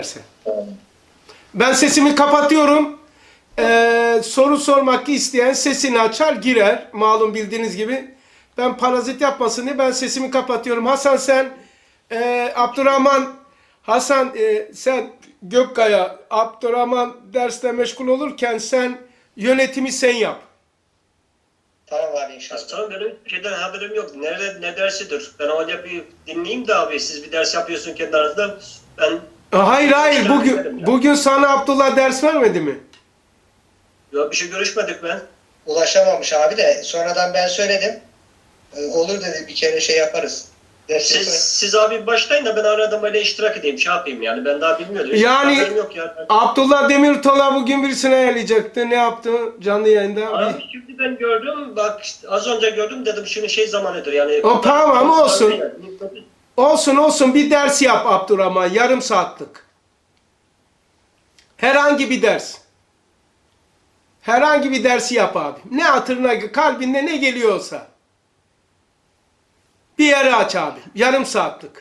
Ben sesimi kapatıyorum. Soru sormak isteyen sesini açar girer. Malum bildiğiniz gibi. Ben parazit yapmasın diye ben sesimi kapatıyorum. Hasan sen Abdurrahman Hasan sen Gökkaya Abdurrahman dersle meşgul olurken sen yönetimi sen yap. Tamam abi inşallah. Tamam benim şeyden haberim yok. Nerede ne dersidir? Ben öyle bir dinleyeyim de abi. Siz bir ders yapıyorsun kendi aranızda. Ben Hayır bugün sana Abdullah ders vermedi mi? yok bir şey görüşmedik ben. Ulaşamamış abi de sonradan ben söyledim. Olur dedi bir kere şey yaparız. Siz abi başlayın da ben arada böyle iştirak edeyim, şey yapayım yani. Ben daha bilmiyordum. Yani haberim yok yani. Abdullah Demirtol'a bugün birisini ayarlayacaktı. Ne yaptı canlı yayında? Abi şimdi ben gördüm, bak işte az önce gördüm dedim şunu şey zamanıdır yani. O tamam olsun. Olsun bir ders yap Abdurrahman yarım saatlik. Herhangi bir ders. Herhangi bir dersi yap abi. Ne hatırına kalbinde ne geliyorsa. Bir yere aç abi. Yarım saatlik.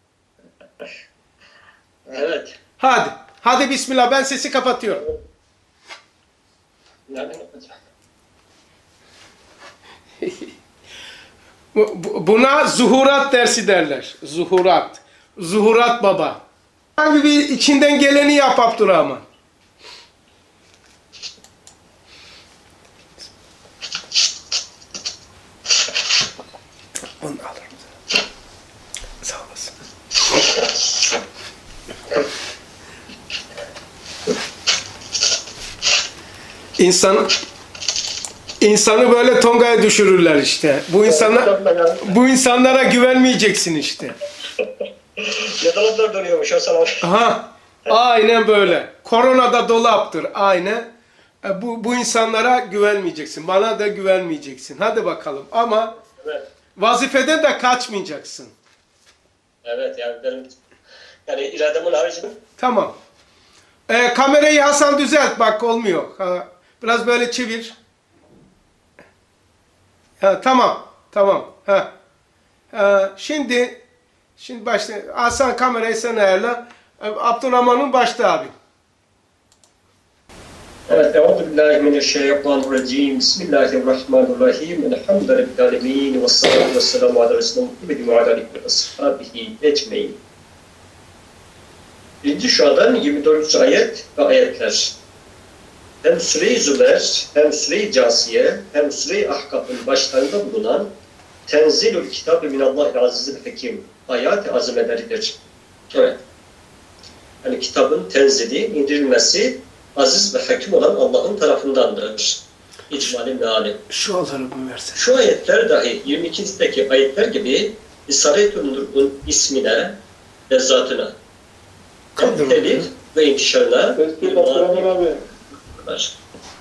Evet. Hadi. Hadi bismillah ben sesi kapatıyorum. Nereden yapacağım? Buna zuhurat dersi derler. Zuhurat. Zuhurat baba. Hangi bir içinden geleni yap Abdurrahman. Onu alırım. Sağ olasın. İnsanı böyle tongaya düşürürler işte. Bu insanlara güvenmeyeceksin işte. Ne dolaplar dönüyormuş o sana. Aha, aynen böyle. Korona da dolaptır, aynen. Bu insanlara güvenmeyeceksin. Bana da güvenmeyeceksin. Hadi bakalım. Ama Evet. vazifeden de kaçmayacaksın. Evet yani benim yani irademin haricinde. Tamam. Kamerayı Hasan düzelt. Bak olmuyor. Biraz böyle çevir. Tamam. Şimdi başla. Hasan kamerayı sen ayarla. Abdurrahman'ın başta abi. Evet, euzubillahimineşşeytanirracim. Bismillahirrahmanirrahim. Elhamdülillahi alemin ve salatu vesselamu ala resulina Muhammedin ve ala alihi ve ashabihi ecmaîn. Birinci Şua'dan 24. ayet ve ayetler. Hem Süre-i Zümer, hem Süre-i Câsiye, hem Süre-i Ahkaf'ın başlarında bulunan Tenzilül Kitab-ı Minallâhi Azizil Hakim ayat-ı azimeleridir. Evet. Yani kitabın tenzili, indirilmesi aziz ve hakim olan Allah'ın tarafındandır. İcmali meali. Şu alarımı versene. Şu ayetler dahi 22'deki ayetler gibi İsaret-ül Nur'un ismine ve zatına telif ve intişarına var.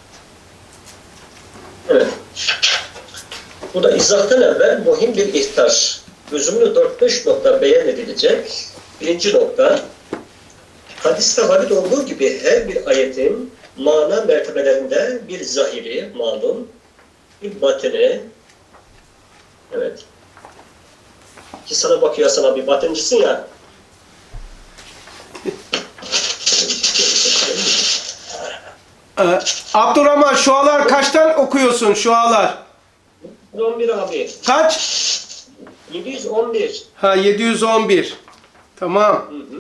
Evet. Burada izahtan evvel muhim bir ihtar. Lüzumlu 4-5 nokta beyan edilecek. Birinci nokta, hadiste varid olduğu gibi her bir ayetin mana mertebelerinde bir zahiri, malum, bir batini, evet. Ki sana bakıyor, sana bir batincisin ya. Abdurrahman şualar kaçtan okuyorsun şualar? 11 abi. Kaç? 711. 711. Tamam. Hı.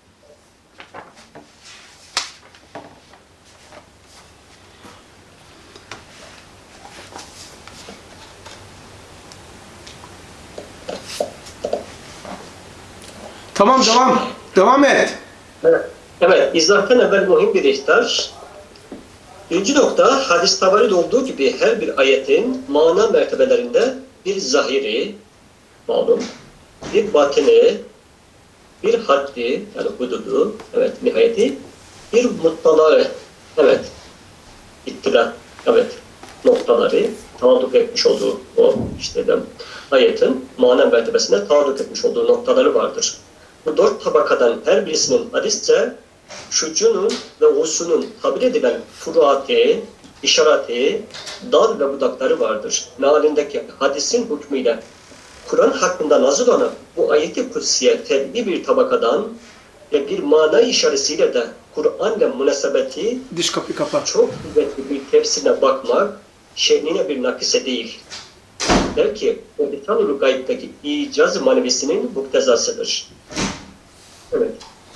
Tamam devam et. Evet, izahtan evvel muhim bir ihtar. Birinci nokta, hadis-i varid olduğu gibi her bir ayetin mana mertebelerinde bir zahiri, malum, bir batini, bir haddi, yani hududu, evet, nihayeti, bir muttaları, evet, ittila, evet, noktaları taalluk etmiş olduğu o işte de ayetin mana mertebesine taalluk etmiş olduğu noktaları vardır. Bu 4 tabakadan her birisinin hadisçe şucunun ve husunun tabir edilen furuati, işareti, dal ve budakları vardır. Mealindeki hadisin hükmüyle Kur'an hakkında nazil olan bu ayeti kutsiye tebbi bir tabakadan ve bir mana işaretiyle de Kur'an'la münasebeti Dış kapıyı kapat. çok kuvvetli bir tefsirine bakmak şehnine bir nakise değil. Der ki, o lisan-ı gayb'daki icaz manevisinin muktezasıdır. Evet.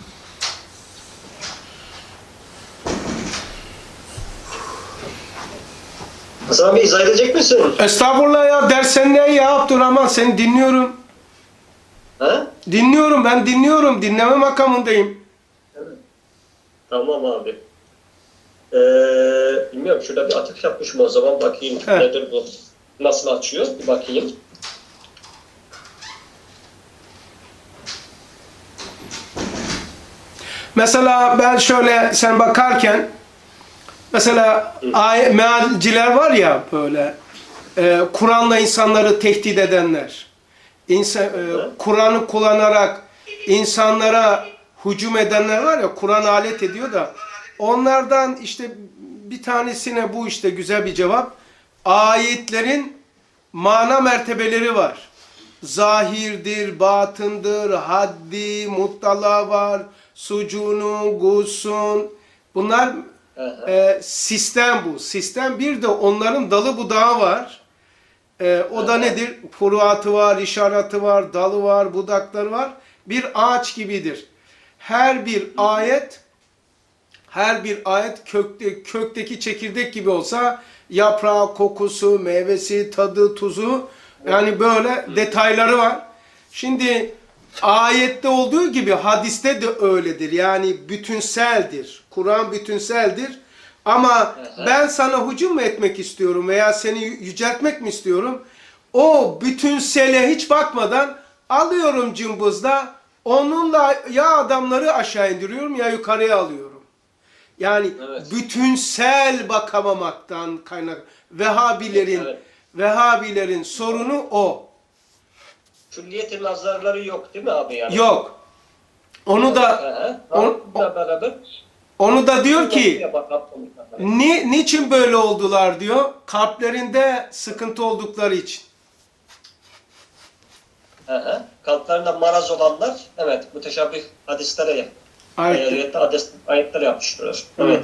Hasan abi izah edecek misin? Estağfurullah ya, dersen ne ya Abdurrahman, seni dinliyorum. Ha? Dinliyorum, ben dinliyorum. Dinleme makamındayım. Evet. Tamam abi. Bilmiyorum, şurada bir atıf yapmışım o zaman, bakayım nedir bu? Nasıl açıyor? Bir bakayım. Mesela ben şöyle, sen bakarken mesela mealciler var ya böyle, Kur'an'la insanları tehdit edenler, Kur'an'ı kullanarak insanlara hücum edenler var ya, Kur'an alet ediyor da, onlardan işte bir tanesine bu işte güzel bir cevap. Ayetlerin mana mertebeleri var. Zahirdir, batındır, haddi, muttala var, sucunu, gusun. Bunlar sistem bu. Sistem bir de onların dalı budağı var. O da nedir? Furuatı var, işareti var, dalı var, budakları var. Bir ağaç gibidir. Her bir ayet kökteki çekirdek gibi olsa, yaprağı, kokusu, meyvesi, tadı, tuzu, yani böyle detayları var. Şimdi ayette olduğu gibi hadiste de öyledir. Yani bütünseldir. Kur'an bütünseldir. Ama ben sana hücum mu etmek istiyorum veya seni yüceltmek mi istiyorum? O bütünsele hiç bakmadan alıyorum cımbızla, onunla ya adamları aşağı indiriyorum ya yukarıya alıyorum. Yani bütünsel bakamamaktan kaynak. Vehhabilerin sorunu o. Külliyet-i nazarları yok değil mi abi yani? Yok. Onu da diyor ki niçin böyle oldular diyor. Kalplerinde sıkıntı oldukları için. Kalplerinde maraz olanlar, evet, müteşabih hadislere ayetler yapmışlar. Evet.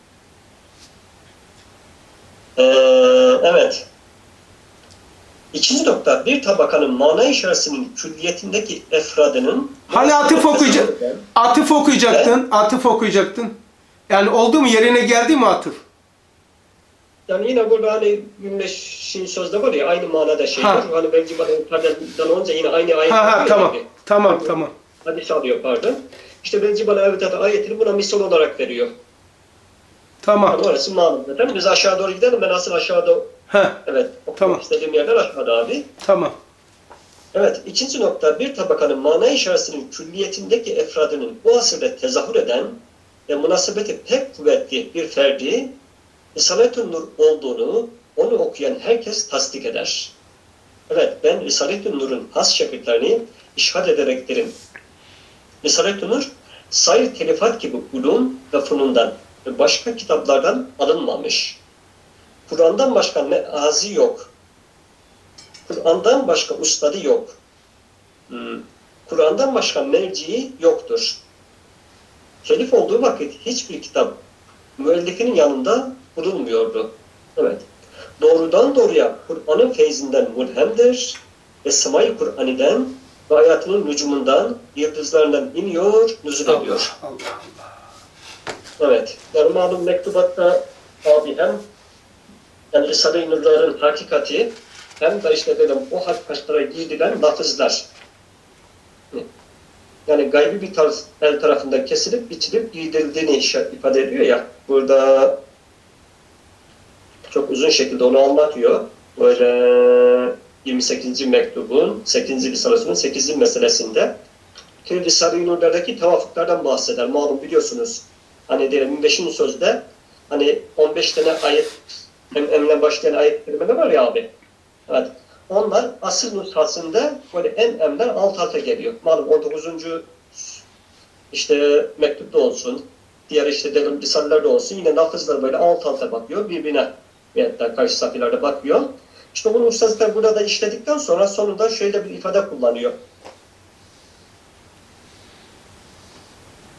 Evet. İkinci nokta, bir tabakanın mana işaretinin külliyetindeki efradının... Hani atıf okuyacaktın. Yani oldu mu, yerine geldi mi atıf? Yani yine burada hani Güneş'in sözde var ya, aynı manada şey var. Hani belki bana olunca yine aynı ayet tamam. Hadis alıyor, pardon. İşte belki bana ayetini buna misal olarak veriyor. Tamam. Yani orası malum zaten. Biz aşağı doğru gidelim. Ben asıl aşağıda evet, okumak istediğim yerler aşağıda abi. Tamam. Evet, ikinci nokta, bir tabakanın mana işaretinin külliyetindeki efradının o asırda tezahür eden ve münasebeti pek kuvvetli bir ferdi, Risalet-ü Nur olduğunu onu okuyan herkes tasdik eder. Evet, ben Risalet-ü Nur'un has şakirtlerini işhad ederek derim. Risalet-ü Nur, sayr telifat gibi ulum ve funundan ve başka kitaplardan alınmamış. Kur'an'dan başka meazi yok. Kur'an'dan başka ustadı yok. Kur'an'dan başka merciği yoktur. Telif olduğu vakit hiçbir kitap müellifinin yanında bulunmuyordu. Evet. Doğrudan doğruya Kur'an'ın feyzinden mulhemdir ve Semai Kur'an'iden ve hayatının nücumundan, yıldızlarından iniyor, nüzul ediyor. Evet. Yani malum mektubatta abi hem yani Risale-i Nur'ların hakikati hem de işte dedim o hakikatlere giydilen lafızlar. Yani gaybi bir tarz el tarafından kesilip biçilip giydirildiğini ifade ediyor ya. Burada çok uzun şekilde onu anlatıyor. Böyle 28. mektubun 8. risalesinin 8. meselesinde Risale-i Nur'lardaki tevafuklardan bahseder. Malum biliyorsunuz. Hani diyelim 25. sözde hani 15 tane ayet emle başlayan ayet kelimeler var ya abi. Evet. Onlar asıl nüshasında böyle emler alt alta geliyor. Malum 19. işte mektupta olsun, diğer işte dedim risalelerde olsun, yine lafızlar böyle alt alta bakıyor, birbirine veyahut da karşı sayfalarda bakıyor. İşte bunu ustazlar burada işledikten sonra sonunda şöyle bir ifade kullanıyor.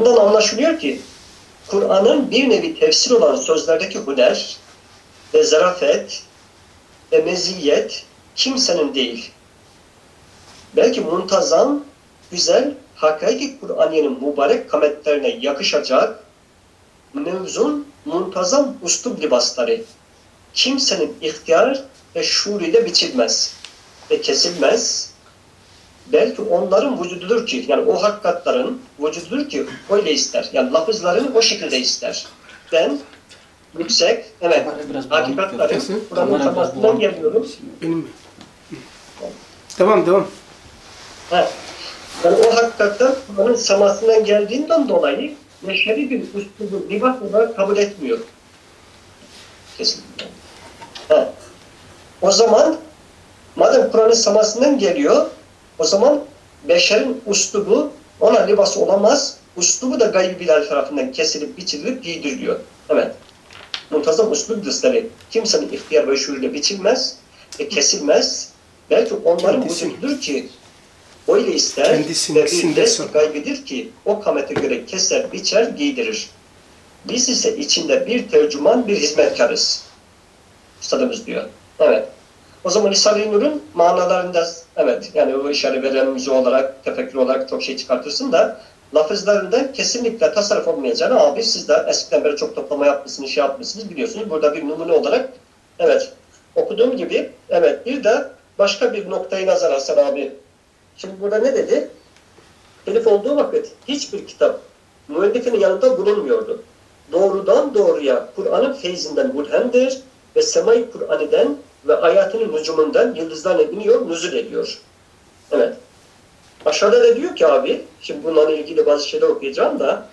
bundan anlaşılıyor ki Kur'an'ın bir nevi tefsir olan sözlerdeki hüner ve zarafet ve meziyet kimsenin değil. Belki muntazam, güzel, hakiki Kur'an'ın mübarek kametlerine yakışacak mevzun muntazam üslub libasları kimsenin ihtiyar ve şuuruyla biçilmez ve kesilmez. Belki onların vücududur ki, yani o hakikatların vücududur ki öyle ister. Yani lafızların o şekilde ister. Ben yüksek, evet, hakikatların Kur'an'ın temasından geliyorum. Benim mi? Devam. Evet. Yani o hakikatler Kur'an'ın semasından geldiğinden dolayı beşeri bir üslubu libas olarak kabul etmiyor. Kesinlikle. Evet. O zaman madem Kur'an'ın semasından geliyor, o zaman beşerin üslubu ona libas olamaz. Üslubu da gaybiler tarafından kesilip biçilip giydiriliyor. Evet. Muntazam üslub düzleri kimsenin ihtiyar ve şuuruyla biçilmez ve kesilmez. Belki onların vücududur ki öyle ister ve bir de gaybidir ki o kamete göre keser, biçer, giydirir. Biz ise içinde bir tercüman, bir hizmetkarız. Üstadımız diyor. Evet. O zaman Risale-i Nur'un manalarında, evet, yani o işaret veren müze olarak, tefekkür olarak çok şey çıkartırsın da lafızlarında kesinlikle tasarruf olmayacağını abi siz de eskiden beri çok toplama yapmışsınız, şey yapmışsınız biliyorsunuz. Burada bir numune olarak, evet, okuduğum gibi, evet, bir de başka bir noktayı nazar alsan abi. Şimdi burada ne dedi? Telif olduğu vakit hiçbir kitap müellifinin yanında bulunmuyordu. Doğrudan doğruya Kur'an'ın feyzinden mulhemdir ve semai Kur'an'den ve ayatının nücumundan yıldızlarla iniyor, nüzul ediyor. Evet. Aşağıda da diyor ki abi, şimdi bununla ilgili bazı şeyler okuyacağım da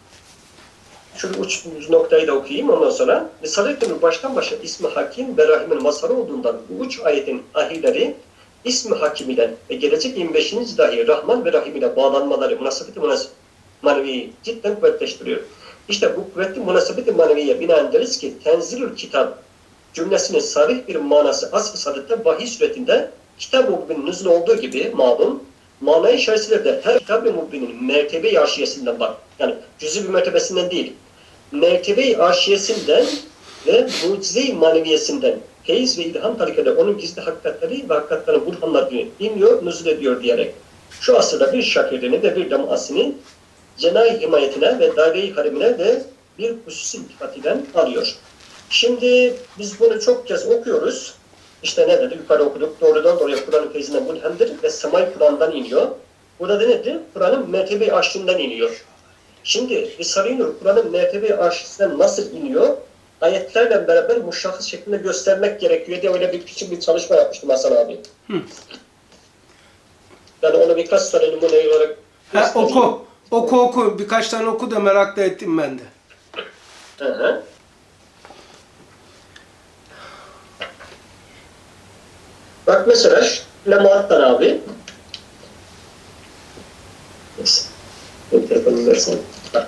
şu uç noktayı da okuyayım ondan sonra. Risale-i Nur baştan başa ismi Hakim ve Rahim'in mazharı olduğundan bu uç ayetin ahirleri ismi Hakim ile ve gelecek 25. dahi Rahman ve Rahim ile bağlanmaları münasebeti maneviyi cidden kuvvetleştiriyor. İşte bu kuvvetli münasebeti maneviye binaen deriz ki tenzilül kitap cümlesinin sarih bir manası asr-ı saadette vahiy suretinde kitab-ı mubinin nüzul olduğu gibi malum manayı içerisinde de her kitab-ı mubinin mertebe-i arşiyesinden bak. Yani cüz'i bir mertebesinden değil. Mertebe-i arşiyesinden ve mucize-i maneviyesinden feyiz ve ilham tarikede onun gizli hakikatleri ve hakikatlerin burhanlarını inliyor, nüzul ediyor diyerek şu asırda bir şakirdini ve bir demasını cenah-i himayetine ve daire-i haremine de bir hususi iltifatiyle alıyor. Şimdi biz bunu çok kez okuyoruz. İşte ne dedi? Yukarı okuduk. Doğrudan doğruya Kur'an'ın feyzinden mulhemdir ve semai Kur'an'dan iniyor. Burada da nedir? Kur'an'ın mertebe-i arşından iniyor. Şimdi Risale-i Nur Kur'an'ın mertebe-i arşından nasıl iniyor? Ayetlerle beraber muşahhıs şeklinde göstermek gerekiyor diye öyle bir küçük bir çalışma yapmıştım Hasan abi. Yani onu birkaç tane numune olarak oku. Birkaç tane oku da merak da ettim ben de. Hı. Bak mesela Lemaat'tan abi. Neyse. Bir telefonu versen.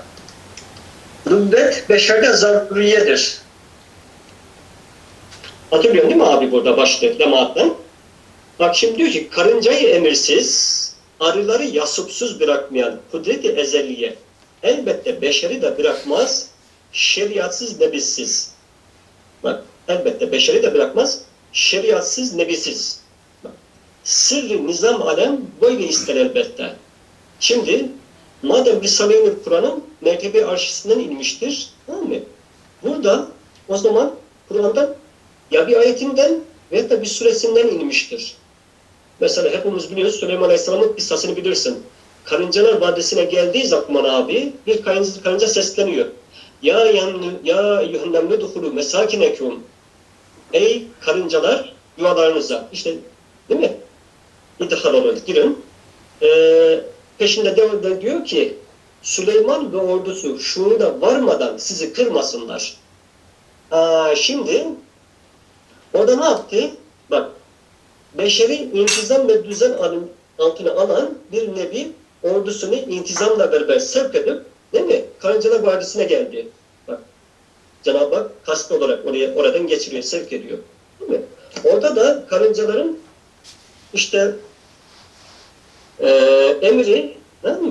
Nübbet beşerde zaruriyedir. Hatırlıyorsun değil mi abi burada başlık Lemaat'tan? Bak şimdi diyor ki karıncayı emirsiz, arıları yasupsuz bırakmayan kudret-i ezelliye elbette beşeri de bırakmaz, şeriatsız nebisiz. Bak elbette beşeri de bırakmaz, şeriatsız nebisiz. Bak, sırrı nizam alem böyle ister elbette. Şimdi madem Risale-i Nur Kur'an'ın mertebe arşisinden inmiştir, tamam mı? Burada o zaman Kur'an'dan ya bir ayetinden veya da bir suresinden inmiştir. Mesela hepimiz biliyoruz Süleyman Aleyhisselam'ın kıssasını bilirsin. Karıncalar Vadisi'ne geldiği zaman abi bir karınca sesleniyor. Ya eyyühennemle duhulu mesakinekum. Ey karıncalar yuvalarınıza. İşte değil mi? İdhal olun, girin. Peşinde de diyor ki Süleyman ve ordusu şuurda varmadan sizi kırmasınlar. Şimdi orada ne yaptı? Bak beşeri intizam ve düzen altına alan bir nevi ordusunu intizamla beraber sevk edip değil mi? Karıncalar Vadisi'ne geldi. Bak Cenab-ı Hak kasti olarak oradan geçiriyor, sevk ediyor. Değil mi? Orada da karıncaların işte emri değil mi?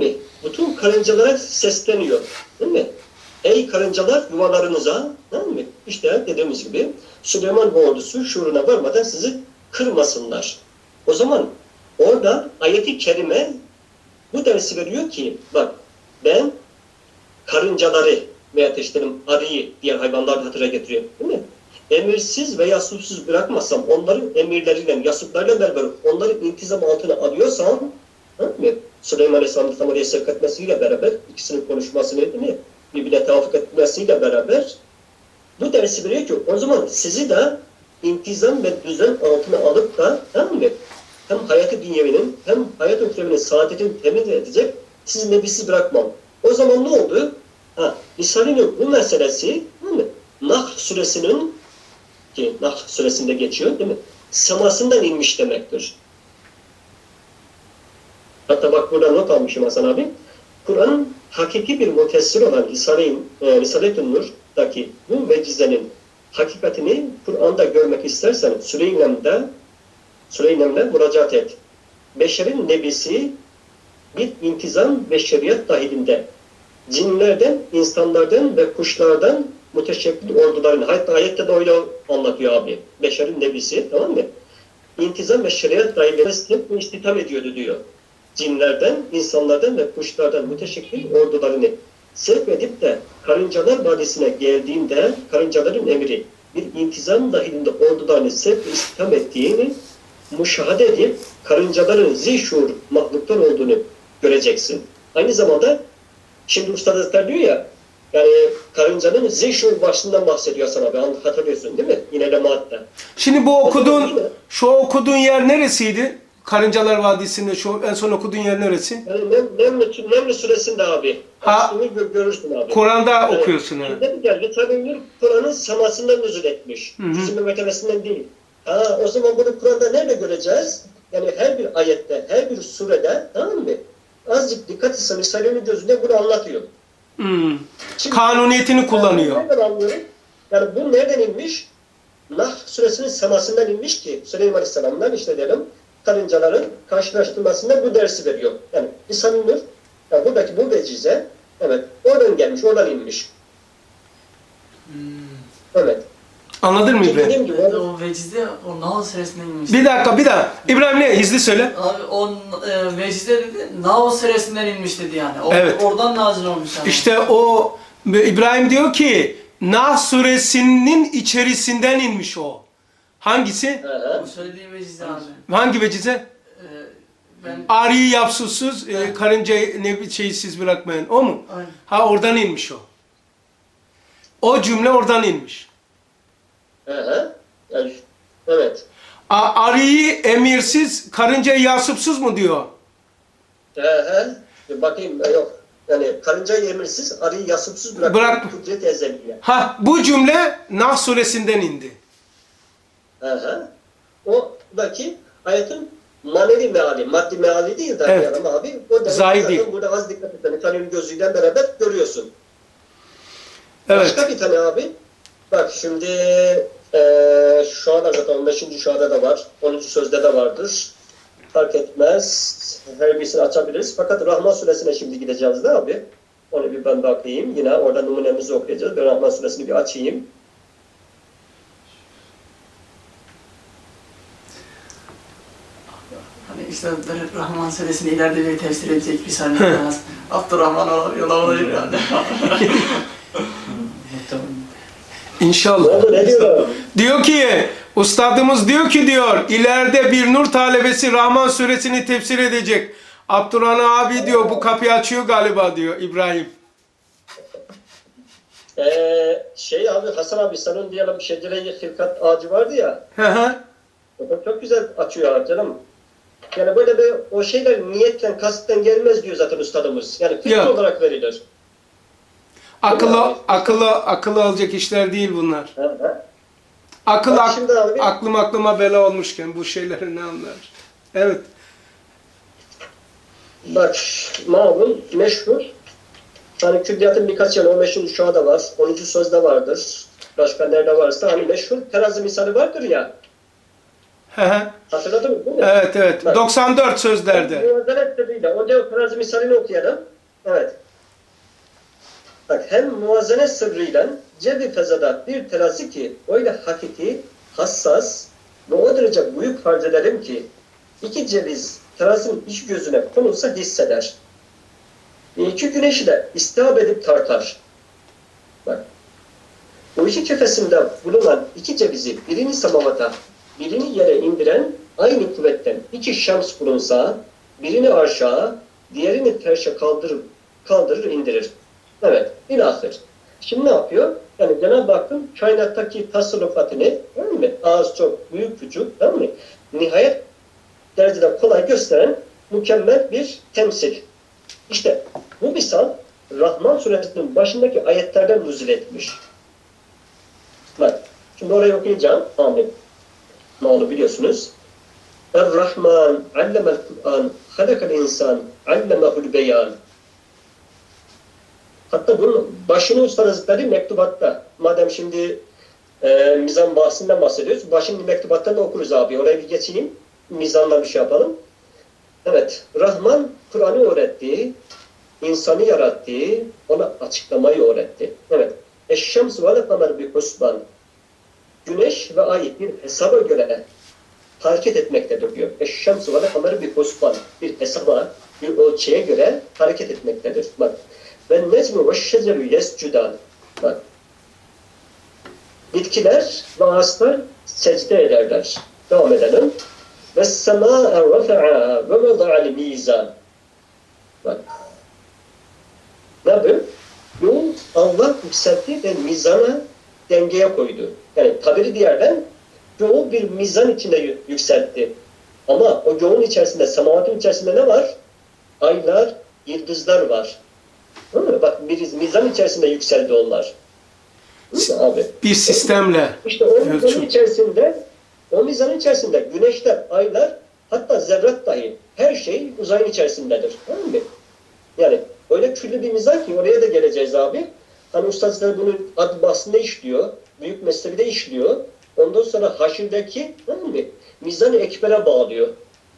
bütün karıncalara sesleniyor. Değil mi? Ey karıncalar yuvalarınıza, değil mi? İşte dediğimiz gibi Süleyman ve ordusu şuuruna varmadan sizi kırmasınlar. O zaman orada ayet-i kerime bu dersi veriyor ki bak ben karıncaları veya işte arıyı diğer hayvanlar hatıra getiriyor. Değil mi? Emirsiz ve yasupsuz bırakmasam onların emirleriyle, yasuplarıyla beraber onları intizam altına alıyorsam değil mi? Süleyman Aleyhisselam'ın tam oraya sevk etmesiyle beraber ikisinin konuşmasını değil mi? Birbirine tevafuk etmesiyle beraber bu dersi veriyor ki o zaman sizi de intizam ve düzen altına alıp da değil mi? Hem hayatı dünyevinin hem hayat ökrevinin saadetini temin edecek sizi nebisiz bırakmam. O zaman ne oldu? Risale'nin bu meselesi değil mi? Nahl suresinin ki Nahl suresinde geçiyor değil mi? Semasından inmiş demektir. Hatta bak burada not almışım Hasan abi. Kur'an'ın hakiki bir mutessir olan Risale-i Nur'daki bu vecizenin hakikatini Kur'an'da görmek istersen Süleyman'la müracaat et. Beşerin nebisi bir intizam ve şeriat dahilinde cinlerden, insanlardan ve kuşlardan müteşekkil orduların, hatta ayette de öyle anlatıyor abi. Beşerin nebisi, tamam mı? İntizam ve şeriat dahilinde istihdam ediyordu diyor. Cinlerden, insanlardan ve kuşlardan müteşekkil ordularını sevk edip de Karıncalar Vadisi'ne geldiğinde karıncaların emri bir intizam dahilinde ordularını sevk ve istihdam ettiğini müşahede edip karıncaların zişur mahluktan olduğunu göreceksin. Aynı zamanda şimdi Usta Hazretleri diyor ya yani karıncanın zişur başlığından bahsediyor sana abi. Hatırlıyorsun değil mi? Yine Lemaat'ta. Şimdi bu okuduğun yer neresiydi? Karıncalar Vadisi'nde en son okuduğun yer neresi? Yani Neml suresinde abi. Aslını görürsün abi. Kur'an'da yani, okuyorsun abi. Dedi geldi tabi Kur'an'ın semasından nüzul etmiş. Bizim mertebesinden değil. O zaman bunu Kur'an'da nerede göreceğiz? Yani her bir ayette, her bir surede tamam mı? Azıcık dikkat etsen Risale'nin gözünde bunu anlatıyor. Şimdi, kanuniyetini kullanıyor. Nereden anlıyorum? Yani bu nereden inmiş? Nahl suresinin semasından inmiş ki Süleyman Aleyhisselam'dan işte diyelim karıncaların karşılaştırmasında bu dersi veriyor. Yani Risale-i Nur, yani buradaki bu vecize, evet, oradan gelmiş, oradan inmiş. Evet. Anladın mı İbrahim? Dediğim gibi, O vecize o Nahl suresinden inmiş. Bir dakika. İbrahim ne? Hızlı söyle. Abi o vecize dedi Nahl suresinden inmiş dedi yani. Evet. Oradan nazil olmuş yani. İşte o İbrahim diyor ki Nahl suresinin içerisinden inmiş o. Hangisi? O söylediği vecize abi. Hangi vecize? Ben Arıyı yapsuzsuz, karıncayı şeysiz bırakmayan. O mu? Aynen. Oradan inmiş o. O cümle oradan inmiş. Yani, evet. Arıyı emirsiz, karıncayı yasupsuz mu diyor? Bakayım yok. Yani karıncayı emirsiz, arıyı yasıpsız bırak. Kudret ezeliye. Bu cümle Nahl suresinden indi. Oradaki ayetin manevi meali, maddi meali değil de evet. Ama abi o da zahir değil. Burada az dikkat et. Tanrı'nın gözüyle beraber görüyorsun. Evet. Başka bir tane abi. Bak şimdi şu anda zaten 15. şuada da var. 10. sözde de vardır. Fark etmez. Her birisini açabiliriz. Fakat Rahman suresine şimdi gideceğiz de abi. Onu bir ben bakayım. Yine orada numunemizi okuyacağız. Ben Rahman suresini bir açayım. hani işte Rahman suresini ileride bir tefsir edecek bir saniye lazım. Abdurrahman yola olabilir yani. İnşallah. Diyor ki, ustadımız diyor ki ileride bir nur talebesi Rahman suresini tefsir edecek. Abdurrahman abi diyor bu kapıyı açıyor galiba diyor İbrahim. Abi Hasan abi senin diyelim şecere-i hilkat ağacı vardı ya. O da çok güzel açıyor canım. Yani böyle bir o şeyler niyetten kasıtten gelmez diyor zaten ustadımız. Yani fikir olarak verilir. Akıllı alacak işler değil bunlar. Aklıma bela olmuşken bu şeyleri ne anlar? Evet. Bak malum meşhur. Hani külliyatın birkaç yanı 15. şuada var. 10. sözde vardır. Başka nerede varsa hani meşhur terazi misali vardır ya. Hatırladın mı? Değil mi? Evet. Bak, 94 sözlerde. O terazi misalini okuyalım. Evet. Bak hem muvazene sırrıyla cebi fezada bir terazi ki öyle hakiki, hassas ve o derece büyük farz ederim ki iki ceviz terazinin iç gözüne konulsa hisseder. İki güneşi de istihab edip tartar. Bak. Bu iki kefesinde bulunan iki cevizi birini samavata, birini yere indiren aynı kuvvetten iki şems bulunsa birini aşağı, diğerini terşe kaldırır indirir. Evet, ilahir. Şimdi ne yapıyor? Yani Cenab-ı Hakk'ın kainattaki tasarrufatını, değil mi? Az çok, büyük küçük, değil mi? Nihayet derecede kolay gösteren mükemmel bir temsil. İşte bu misal Rahman suresinin başındaki ayetlerden nüzul etmiş. Bak, şimdi orayı okuyacağım. Amin. Ne oldu biliyorsunuz? Er-Rahman allemel Kur'an halakal insan allemehul beyan. Hatta bunun başını Usta Hazretleri mektubatta. Madem şimdi mizan bahsinden bahsediyoruz. Başını mektubattan da okuruz abi. Oraya bir geçeyim. Mizanla bir şey yapalım. Evet. Rahman Kur'an'ı öğretti. İnsanı yarattı. Ona açıklamayı öğretti. Evet. Eşşems ve kamer bir husban. Güneş ve ay bir hesaba göre hareket etmektedir diyor. Eşşems ve kamer bir husban. Bir hesaba, bir ölçüye göre hareket etmektedir. Bak. Ve necmu ve şeceru yescudan. Bak. Bitkiler ve ağaçlar secde ederler. Devam edelim. Ve semâ'e rafa'a ve veda'al mizan. Bak. Ne yapıyor? Bu Allah yükseltti ve mizana dengeye koydu. Yani tabiri diğerden göğü bir mizan içinde yükseltti. Ama o göğün içerisinde, semavatın içerisinde ne var? Aylar, yıldızlar var. Bak bir mizan içerisinde yükseldi onlar. Abi. Bir sistemle. İşte o mizanın içerisinde, o mizanın içerisinde güneşler, aylar, hatta zerrat dahi her şey uzayın içerisindedir. Tamam mı? Yani öyle külli bir mizan ki oraya da geleceğiz abi. Hani ustazlar bunu ad bahsinde işliyor, büyük meslekte işliyor. Ondan sonra haşirdeki mizan-ı ekbere bağlıyor.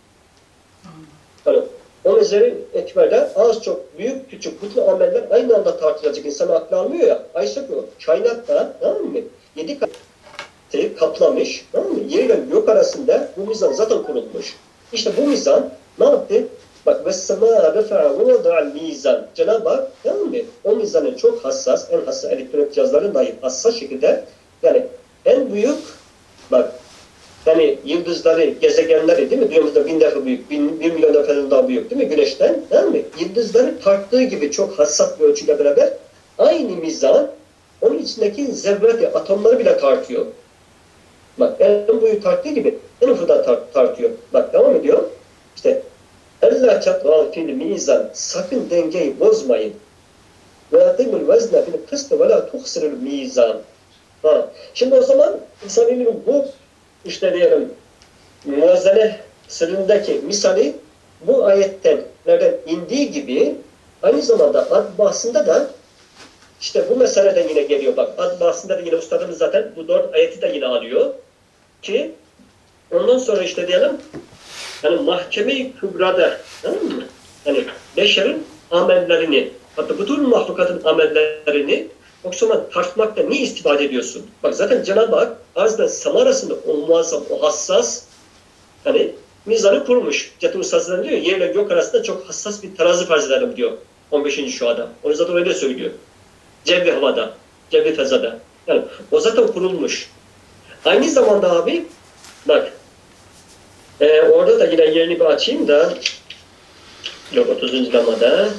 Hani o mezarı ekberde az çok büyük küçük bütün ameller aynı anda tartılacak. İnsan aklı almıyor ya. Ayşe bu. Kainatta tamam mı? 7 katı kaplamış. Tamam mı? Yer ile gök arasında bu mizan zaten kurulmuş. İşte bu mizan ne yaptı? Bak vessema refa'a ve veda'al mizan. Cenab-ı Hak tamam mı? O mizanın çok hassas, en hassas elektronik cihazların dahi hassas şekilde yani en büyük bak yani yıldızları, gezegenleri değil mi? Dünyamızda 1000 defa büyük, 1 milyon defa daha büyük değil mi Güneş'ten? Değil mi? Yıldızları tarttığı gibi çok hassas bir ölçüyle beraber aynı mizan onun içindeki zerreti, atomları bile tartıyor. Bak en büyük tarttığı gibi en ufak da tartıyor. Bak devam ediyor. İşte Allah çatva fil mizan sakın dengeyi bozmayın. Ve adimul vezne fil kıstı ve la tuhsirul mizan. Şimdi o zaman insan ilmi bu işte diyelim muazzene sırrındaki misali bu ayetten nereden indiği gibi aynı zamanda ad bahsinde de işte bu mesele de yine geliyor. Bak ad bahsinde de yine ustadımız zaten bu 4 ayeti de yine alıyor ki ondan sonra işte diyelim yani mahkeme-i kübrada tamam mı? Yani beşerin amellerini hatta bütün mahlukatın amellerini o zaman tartmakta ne istifade ediyorsun? Bak zaten Cenab-ı Hak arzla sema arasında o muazzam, o hassas hani mizanı kurmuş. Cetul Ustaz'dan diyor yerle gök arasında çok hassas bir terazi farz ederim diyor. 15. şuada. Onu zaten öyle söylüyor. Cevvi havada, cevvi fezada. Yani o zaten kurulmuş. Aynı zamanda abi bak orada da yine yerini bir açayım da yok 30. lemada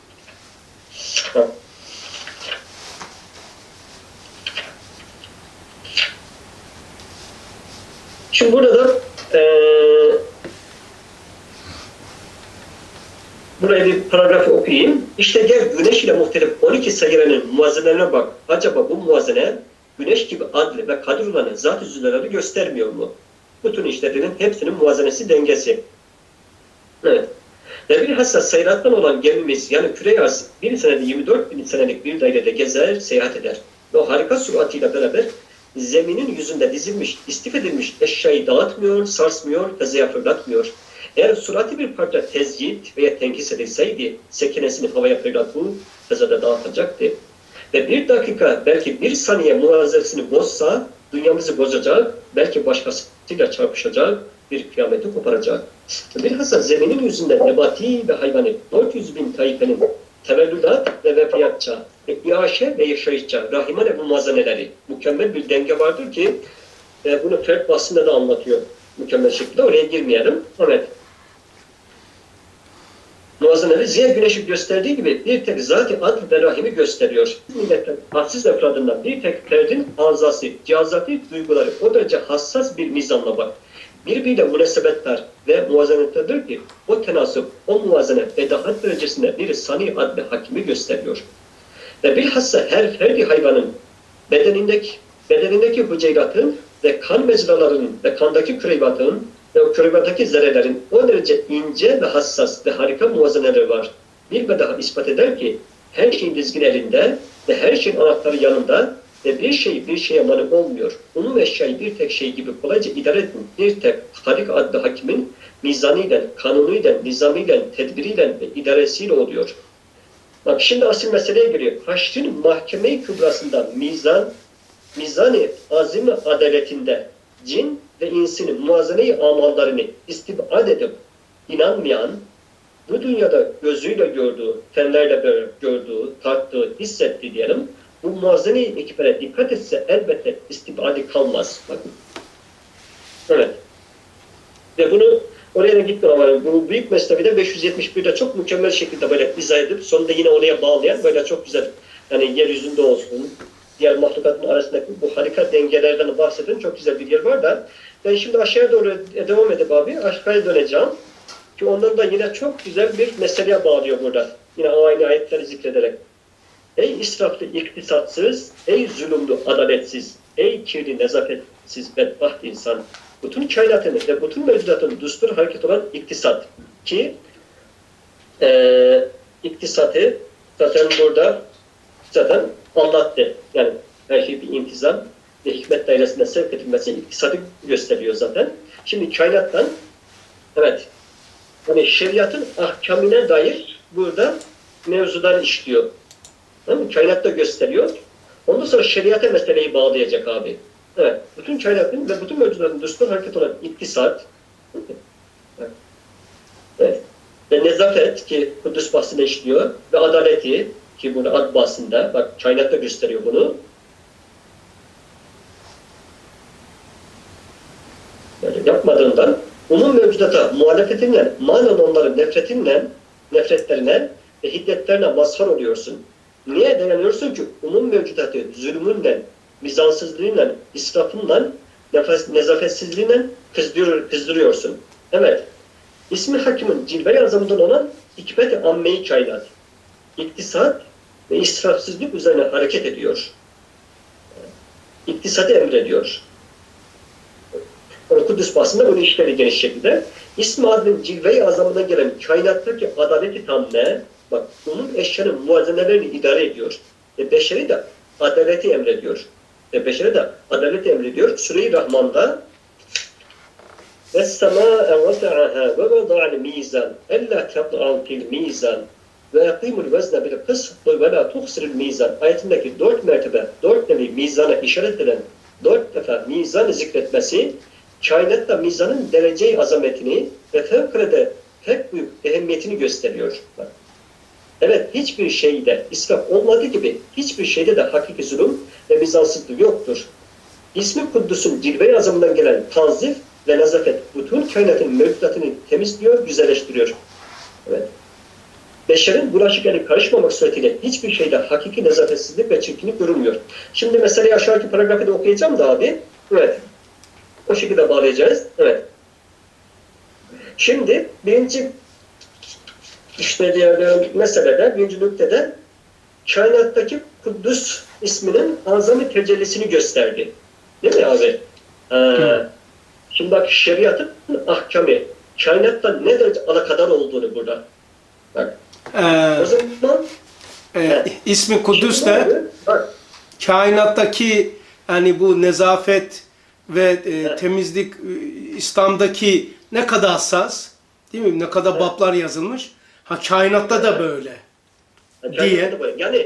şimdi burada da buraya bir paragrafı okuyayım. İşte gel güneş ile muhtelif 12 sayıranın muvazenelerine bak. Acaba bu muvazene güneş gibi adli ve kadir olanı zat-ı zülleleri göstermiyor mu? Bütün işlerinin hepsinin muvazenesi dengesi. Evet. Ve bilhassa sayırattan olan gemimiz yani küre arz bir senede 24 bin senelik bir dairede gezer, seyahat eder. Ve o harika süratıyla beraber zeminin yüzünde dizilmiş, istif edilmiş eşyayı dağıtmıyor, sarsmıyor, fezaya fırlatmıyor. Eğer surati bir parça tezyit veya tenkis edilseydi, sekinesini havaya fırlatıp fezada dağıtacaktı. Ve bir dakika, belki bir saniye muazzesini bozsa, dünyamızı bozacak, belki başkasıyla çarpışacak, bir kıyameti koparacak. Bilhassa zeminin yüzünde nebati ve hayvani 400 bin taifenin tevellüdat ve vefiyatça, iaşe ve yaşayışça, rahimane bu muazeneleri, mükemmel bir denge vardır ki, bunu Fert bahsinde de anlatıyor mükemmel şekilde, oraya girmeyelim. Evet. Muazeneleri ziya güneşi gösterdiği gibi bir tek zat-ı adl ve rahimi gösteriyor. Milletten hadsiz efradından bir tek ferdin azası, cihazatı, duyguları o derece hassas bir mizanla bak. Birbiriyle münasebetler ve muazenetlerdir ki o tenasüp, o muvazene edahat derecesinde bir sani adli hakimi gösteriyor. Ve bilhassa her ferdi hayvanın bedenindeki hüceyratın ve kan mecralarının ve kandaki kürevatın ve o kürevattaki zerrelerin o derece ince ve hassas ve harika muvazeneleri var. Bir daha ispat eder ki her şeyin dizgin elinde ve her şeyin anahtarı yanında ve bir şey bir şeye mani olmuyor. Umum eşyayı bir tek şey gibi kolayca idare edin. Bir tek Halik adlı hakimin mizanıyla, kanunuyla, nizamıyla, tedbiriyle ve idaresiyle oluyor. Bak şimdi asıl meseleye giriyor. Haşr'ın mahkeme-i kübrasında mizan-ı azim adaletinde cin ve insinin muazene-i amallarını istibad edip inanmayan, bu dünyada gözüyle gördüğü, tenlerle gördüğü, tarttığı, hissettiği diyelim, bu muazene-i ekibere dikkat etse elbette istibadi kalmaz. Bakın. Evet. Ve bunu oraya gitmiyorum ama bu büyük mesnevide 571'de çok mükemmel şekilde böyle izah edip sonunda yine oraya bağlayan böyle çok güzel, yani yeryüzünde olsun, diğer mahlukatın arasındaki bu harika dengelerden bahseden çok güzel bir yer var da ben şimdi aşağıya doğru devam edip abi aşağıya döneceğim ki ondan da yine çok güzel bir meseleye bağlıyor burada. Yine aynı ayetleri zikrederek. Ey israflı, iktisatsız, ey zulümlü, adaletsiz, ey kirli, nezafetsiz, bedbaht insan. Bütün kainatın ve bütün mevcudatın düstur hareket olan iktisat ki iktisatı zaten burada zaten anlattı. Yani her şey bir intizam ve hikmet dairesinde sevk edilmesi iktisadı gösteriyor zaten. Şimdi kainattan evet yani şeriatın ahkamine dair burada mevzular işliyor. Kainatta gösteriyor. Ondan sonra şeriata meseleyi bağlayacak abi. Evet. Bütün kainatın ve bütün mevzuların düstur hareket olan iktisat evet. Ve nezafet ki Kudüs bahsinde işliyor ve adaleti ki bunu ad bahsinde bak kainatta gösteriyor bunu. Böyle yapmadığından umum mevcudata muhalefetinle, manen onların nefretlerine ve hiddetlerine mazhar oluyorsun. Niye dayanıyorsun ki umum mevcudatı zulmünle, mizansızlığıyla, israfınla, nezafetsizliğiyle kızdırıyorsun. Evet. İsmi Hakim'in cilve-i azamından olan hikmet-i amme-i kainat, iktisat ve israfsızlık üzerine hareket ediyor. İktisadı emrediyor. Kudüs bahsinde bunu işleri geniş şekilde. İsmi adının cilve-i azamından gelen kainattaki adaleti tamme, bak umum eşyanın muazenelerini idare ediyor. Beşeri de adaleti emrediyor. Beşeri de adaleti emrediyor. Sure-i Rahman'da وَالسَّمَاءَ وَسَعَهَا وَوَضَعَ الْمِيزَانَ اَلَّا تَطْعَوْ فِي الْمِيزَانِ وَيَقِيمُ الْوَزْنَ بِالْقِسْطِ وَلَا تُخْسِرُ الْمِيزَانِ ayetindeki 4 mertebe, 4 nevi mizana işaret eden 4 defa mizanı zikretmesi kainatta mizanın derece-i azametini ve fevkalade pek büyük ehemmiyetini gösteriyor. Evet, hiçbir şeyde israf olmadığı gibi hiçbir şeyde de hakiki zulüm ve mizansızlık yoktur. İsmi Kuddus'un cilve-i azamından gelen tanzif ve nazafet bütün kainatın mevcudatını temizliyor, güzelleştiriyor. Evet. Beşerin bulaşık eli karışmamak suretiyle hiçbir şeyde hakiki nezafetsizlik ve çirkinlik görülmüyor. Şimdi meseleyi aşağıdaki paragrafı da okuyacağım da abi. Evet. O şekilde bağlayacağız. Evet. Şimdi birinci işte diğer meselede, birinci nüktede kainattaki Kuddus isminin azami tecellisini gösterdi. Değil mi abi? Şimdi bak şeriatın ahkamı, kainatta ne derece alakadar olduğunu burada. Bak. O zaman ismi Kudüs de kainattaki yani bu nezafet ve temizlik İslam'daki ne kadar hassas Değil mi? Ne kadar bablar yazılmış. Ha kainatta da böyle. Diye.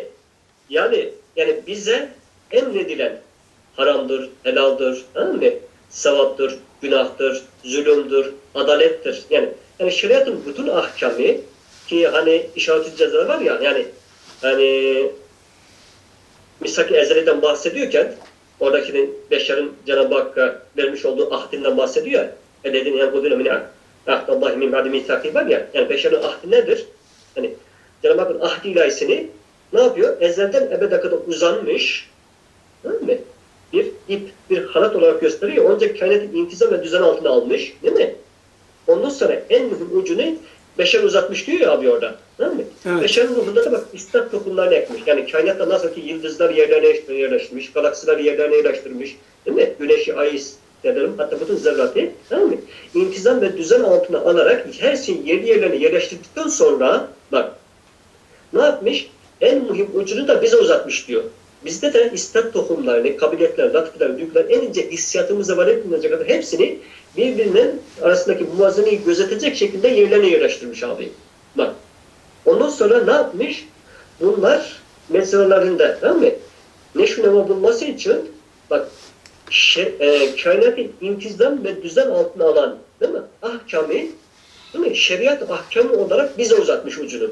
Yani bize emredilen haramdır, helaldir, anladın mı? Sevaptır, günahtır, zulümdür, adalettir. Yani şeriatın bütün ahkamı ki hani işaret-ı ceza var ya yani misak-ı ezeliden bahsediyorken oradaki beşerin Cenab-ı Hakk'a vermiş olduğu ahdinden bahsediyor ya. Eledin yankudune min ahdallahi min ba'di mithaki var ya. Yani beşerin ahdi nedir? Hani Cenab-ı Hakk'ın ahdi ilahisini ne yapıyor? Ezelden ebede kadar uzanmış, değil mi? Bir ip, bir halat olarak gösteriyor. Onca kainatı intizam ve düzen altına almış, değil mi? Ondan sonra en mühim ucunu beşer uzatmış diyor ya abi orada. Değil mi? Evet. Beşerin ruhunda da bak istat tohumlarını ekmiş. Yani kainatta nasıl ki yıldızlar yerlerine yerleştirmiş, galaksiler yerlerine yerleştirmiş, değil mi? Güneşi, ayı dedim, hatta bütün zerratı, değil mi? İntizam ve düzen altına alarak her şeyi yerlerine yerleştirdikten sonra bak ne yapmış? En mühim ucunu da bize uzatmış diyor. Bizde de istat tohumlarını, kabiliyetler, latifler, duygular, en ince hissiyatımıza varıncaya kadar hepsini birbirinin arasındaki muvazeneyi gözetecek şekilde yerlerine yerleştirmiş abi. Bak. Ondan sonra ne yapmış? Bunlar meselelerinde, değil mi? Neşvünema bulması için bak kainatı intizam ve düzen altına alan, değil mi? Ahkamı, değil mi? Şeriat ahkamı olarak bize uzatmış ucunu.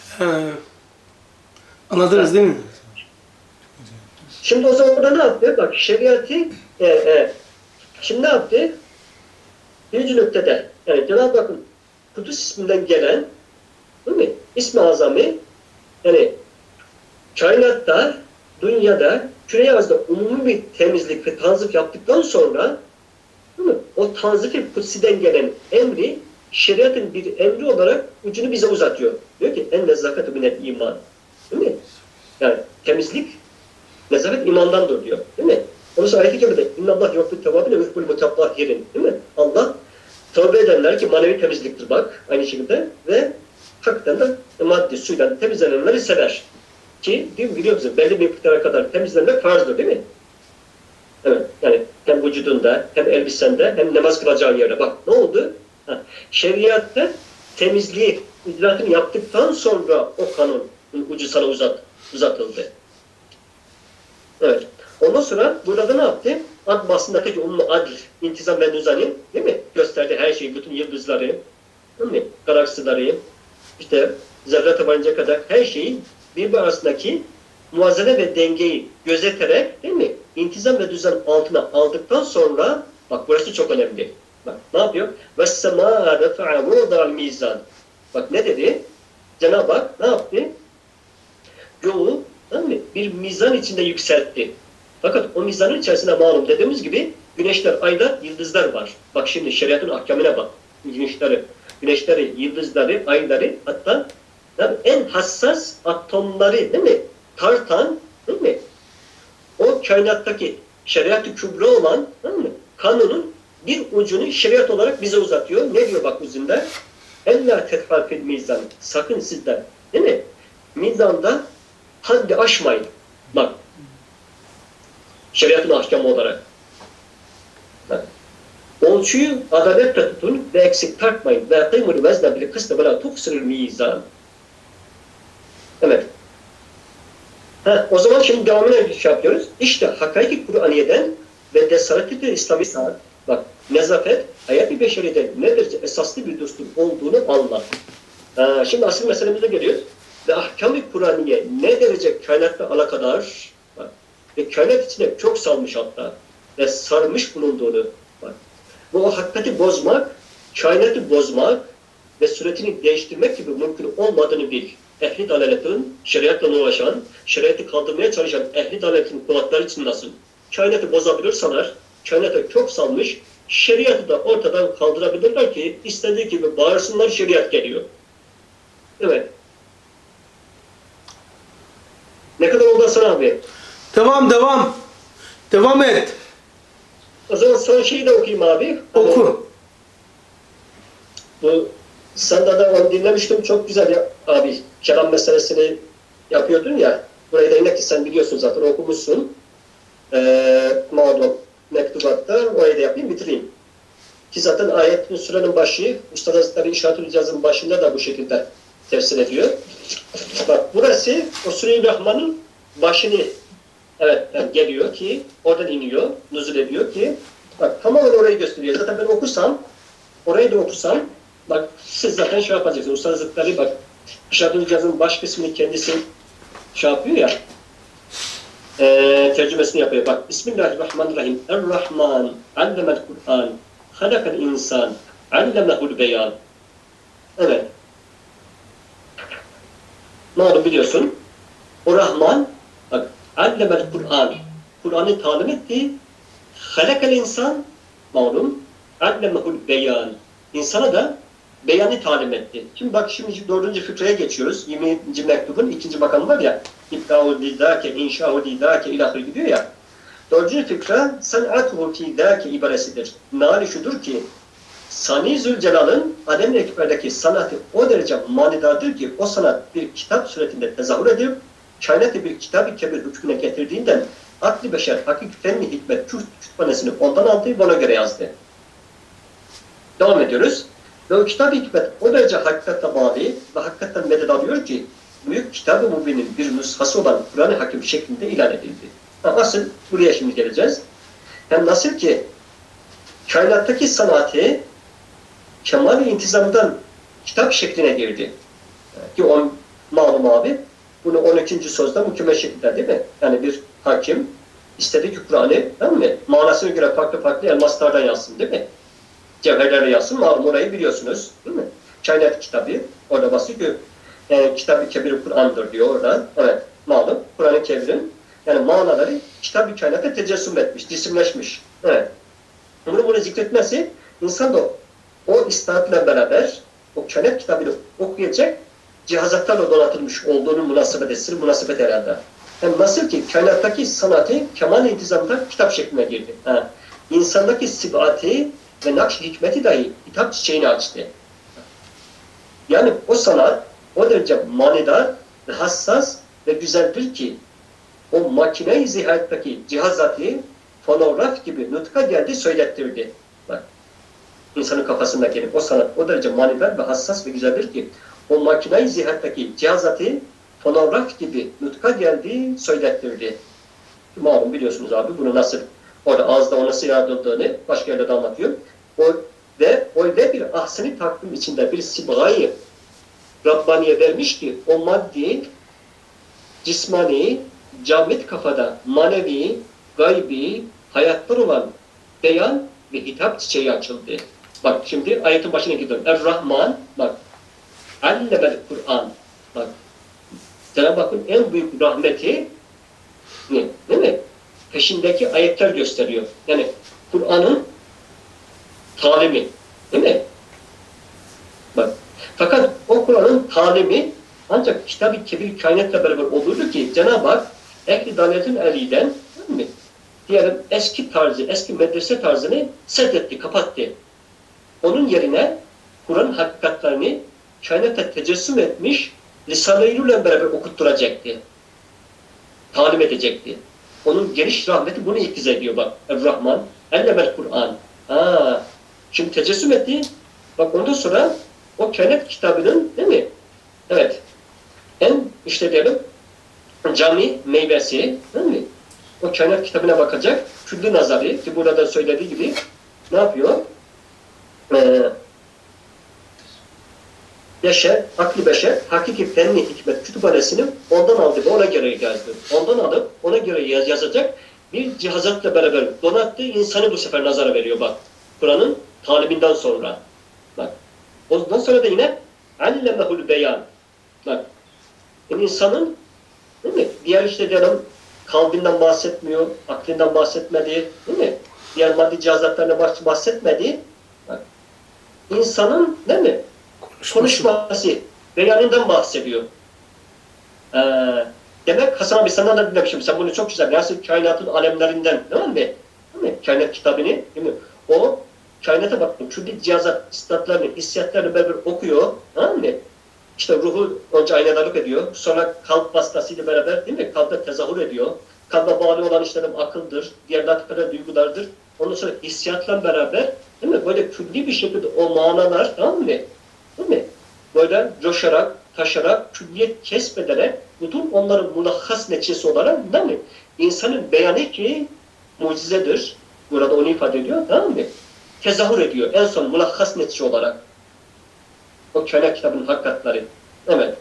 Anladınız değil mi? Şimdi o zaman da ne yaptı? Bak şeriatı şimdi ne yaptı? Birinci noktada yani Cenab-ı Hakk'ın Kudüs isminden gelen, değil mi? İsmi azamı yani kainatta, dünyada, küre arzda umumi bir temizlik ve tanzif yaptıktan sonra, değil mi? O tanzif-i kutsiden gelen emri şeriatın bir emri olarak ucunu bize uzatıyor. Diyor ki en nezakatü minel iman. Değil mi? Yani temizlik nezaket imandandır diyor. Değil mi? Onun sonra ayet-i kerimede innallah yuhibbut tevvabine ve yuhibbul mutatahhirin. Değil mi? Allah tövbe edenler ki manevi temizliktir bak aynı şekilde ve hakikaten de maddi suyla temizlenenleri sever. Ki biliyor musun belli bir miktara kadar temizlenmek farzdır değil mi? Evet. Yani hem vücudunda hem elbisende hem namaz kılacağı yere. Bak ne oldu? Şeriatta temizliği icraatını yaptıktan sonra o kanun ucu sana uzatıldı. Evet. Ondan sonra burada ne yaptı? Ad basındaki ummu adl, intizam ve nüzanin, değil mi? Gösterdi her şeyi, bütün yıldızları, değil mi? Galaksileri, işte zerre varıncaya kadar her şeyi birbiri arasındaki muazzene ve dengeyi gözeterek, değil mi? İntizam ve düzen altına aldıktan sonra, bak burası çok önemli. Bak ne yapıyor? وَالسَّمَاءَ رَفَعَ وَوَضَعَ الْمِيزَانِ Bak ne dedi? Cenab-ı Hak ne yaptı? Yolu bir mizan içinde yükseltti. Fakat o mizanın içerisinde malum dediğimiz gibi güneşler, aylar, yıldızlar var. Bak şimdi şeriatın ahkamına bak. Güneşleri, yıldızları, ayları hatta en hassas atomları değil mi? Tartan değil mi? O kainattaki şeriat-ı kübra olan değil mi? Kanunun bir ucunu şeriat olarak bize uzatıyor. Ne diyor bak ucunda? اَلَّا تَتْفَى فِي mizan. Sakın sizden değil mi? Mizanda haddi aşmayın. Bak. Şeriatın ahkamı olarak. Bak. Ölçüyü adaletle tutun ve eksik tartmayın. Ve kıymul vezne bil kıst ve la tuksirul mizan. Evet. O zaman şimdi devamına şey yapıyoruz. İşte hakaiki Kur'aniye'den ve desaretli İslami saat. Bak nezafet hayat-ı beşeride ne derece esaslı bir düstur olduğunu anlar. Şimdi asıl meselemize geliyoruz. Ve ahkam-ı Kur'aniye ne derece kainatla alakadar bak, ve kainat içine çok salmış hatta ve sarmış bulunduğunu bak. Ve o hakikati bozmak, kainatı bozmak ve suretini değiştirmek gibi mümkün olmadığını bil. Ehli dalaletin, şeriatla uğraşan, şeriatı kaldırmaya çalışan ehli dalaletin kulakları için nasıl? Kainatı bozabilir sanar, kainata çok salmış, şeriatı da ortadan kaldırabilirler ki istediği gibi bağırsınlar şeriat geliyor. Evet. Ne kadar oldu Hasan abi? Devam. Devam et. O zaman son şeyi de okuyayım abi. Oku. Bu senden de onu dinlemiştim. Çok güzel ya abi. Kelam meselesini yapıyordun ya. Burayı da yine ki sen biliyorsun zaten okumuşsun. Malum mektubatta orayı da yapayım bitireyim. Ki zaten ayetin sürenin başı, Üstad Hazretleri İnşaat-ül İcaz'ın başında da bu şekilde tefsir ediyor. Bak burası o Sure-i Rahman'ın başını geliyor ki oradan iniyor, nüzul ediyor ki bak tamamen orayı gösteriyor. Zaten ben okusam, orayı da okusam bak siz zaten şey yapacaksınız. Üstad Hazretleri bak İnşaat-ül İcaz'ın baş kısmını kendisi şey yapıyor ya tercümesini yapıyor. Bak Bismillahirrahmanirrahim. Er-Rahman allemel Kur'an halakal insan allemehul beyan. Evet. Malum biliyorsun. O Rahman bak allemel Kur'an. Kur'an'ı talim etti. Halakal insan malum allemehul beyan. İnsana da beyanı talim etti. Şimdi bak şimdi 4. fıkraya geçiyoruz. 20. mektubun 2. makamı var ya. İbda'u lidâke, inşa'u lidâke ilahır gidiyor ya. 4. fıkra san'atuhu fîdâke ibaresidir. Meali şudur ki Sani Zülcelal'ın Alem-i Ekber'deki sanatı o derece manidardır ki o sanat bir kitap suretinde tezahür edip kainatı bir kitab-ı kebir hükmüne getirdiğinden akli beşer, hakik fenni hikmet kütüphanesini ondan aldı ve ona göre yazdı. Devam ediyoruz. Ve o kitab-ı hikmet o derece hakikatle bağlı ve hakikaten medet alıyor ki büyük kitab-ı mübinin bir nüshası olan Kur'an-ı Hakim şeklinde ilan edildi. Asıl buraya şimdi geleceğiz. Yani nasıl ki kainattaki sanatı kemal-i intizamdan kitap şekline girdi. Ki malum abi bunu 12. sözde mükemmel şekilde değil mi? Yani bir hakim istediği ki Kur'an'ı değil mi? Manasına göre farklı farklı elmaslardan yazsın değil mi? Cevherlerle yazsın. Malum orayı biliyorsunuz. Değil mi? Kainat kitabı. Orada bahsediyor ki Kitab-ı Kebir Kur'an'dır diyor orada. Evet. Malum. Kur'an-ı Kebir'in yani manaları Kitab-ı Kainat'a tecessüm etmiş, cisimleşmiş. Evet. Bunu zikretmesi insan da o istatla beraber o kainat kitabını okuyacak cihazatlarla donatılmış olduğunu münasebet herhalde. Yani nasıl ki kainattaki sanatı kemal-i intizamda kitap şekline girdi. İnsandaki sibati ve nakş hikmeti dahi kitap çiçeğini açtı. Yani o sanat o derece manidar ve hassas ve güzeldir ki o makine-i zihayattaki cihazatı fonograf gibi nutka geldi söylettirdi. Bak, insanın kafasındaki o sanat o derece manidar ve hassas ve güzeldir ki o makine-i zihayattaki cihazatı fonograf gibi nutka geldi söylettirdi. Malum biliyorsunuz abi bunu nasıl orada ağızda o nasıl yardımdığını başka yerde de anlatıyor. Öyle bir ahseni takvim içinde bir sibgayı Rabbaniye vermiş ki o maddi, cismani, camit kafada manevi, gaybi, hayatlar olan beyan ve hitap çiçeği açıldı. Bak şimdi ayetin başına gidiyorum. Er-Rahman, bak, allemel Kur'an, bak, Cenab-ı Hakk'ın en büyük rahmeti ne? Değil mi? Peşindeki ayetler gösteriyor. Yani Kur'an'ın talimi, değil mi? Bak, fakat o Kur'an'ın talimi ancak Kitab-ı Kebir kainatla beraber olurdu ki Cenab-ı Hak ehli dalaletün elinden, değil mi? Diyelim eski tarzı, eski medrese tarzını seddetti, kapattı. Onun yerine Kur'an hakikatlerini kainata tecessüm etmiş Lisan-ı İlû'yle beraber okutturacaktı. Talim edecekti. Onun geniş rahmeti bunu iktiza ediyor bak. Er-Rahman, ellemel Kur'an. Şimdi tecessüm etti. Bak ondan sonra o kainat kitabının değil mi? Evet. En işte diyelim cami meyvesi değil mi? O kainat kitabına bakacak. Küllü nazarı ki burada söylediği gibi ne yapıyor? Aklı beşer, hakiki fenni hikmet kütüphanesini ondan aldı ve ona göre yazdı. Ondan alıp ona göre yazacak bir cihazatla beraber donattı, insanı bu sefer nazara veriyor bak. Kur'an'ın taliminden sonra. Bak. Ondan sonra da yine allemehul beyan. Bak. Yani insanın değil mi? Diğer işte diyelim kalbinden bahsetmiyor, aklından bahsetmedi, değil mi? Diğer maddi cihazatlarına bahsetmedi. Bak. İnsanın değil mi? Konuşması, beyanından bahsediyor. Demek Hasan abi senden de dinlemişim. Sen bunu çok güzel. Nasıl kainatın alemlerinden değil mi? Değil mi? Kainat kitabını, değil mi? O kainata bakın. Külli cihazat, istatlarını, hissiyatlarını beraber okuyor. Değil mi? İşte ruhu önce aynadarlık ediyor. Sonra kalp vasıtasıyla beraber değil mi? Kalpte tezahür ediyor. kalba bağlı olan işlerim akıldır, diğer latifeler duygulardır. Ondan sonra hissiyatla beraber, değil mi? Böyle külli bir şekilde o manalar, tamam mı? Değil mi? Böyle coşarak, taşarak, külliyet kesmederek, bütün onların mulahhas neticesi olarak, değil mi? İnsanın beyanı ki mucizedir. Burada onu ifade ediyor, tamam mı? Tezahür ediyor en son mulahhas netice olarak. O kainat kitabının hakikatleri. Evet.